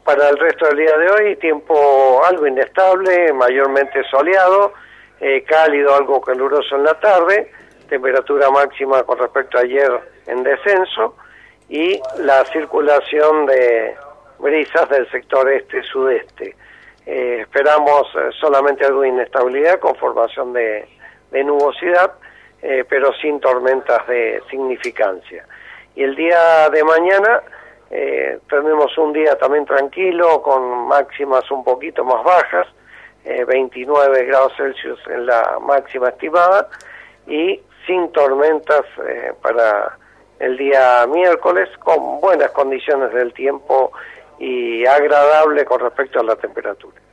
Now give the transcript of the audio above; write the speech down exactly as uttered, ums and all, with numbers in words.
Para el resto del día de hoy, tiempo algo inestable, mayormente soleado, eh, cálido, algo caluroso en la tarde, temperatura máxima con respecto a ayer en descenso, y la circulación de brisas del sector este-sudeste. Eh, esperamos eh, solamente algo de inestabilidad con formación de, de nubosidad, eh, pero sin tormentas de significancia. Y el día de mañana eh, tenemos un día también tranquilo, con máximas un poquito más bajas, eh, veintinueve grados Celsius en la máxima estimada, y sin tormentas eh, para el día miércoles, con buenas condiciones del tiempo y agradable con respecto a la temperatura.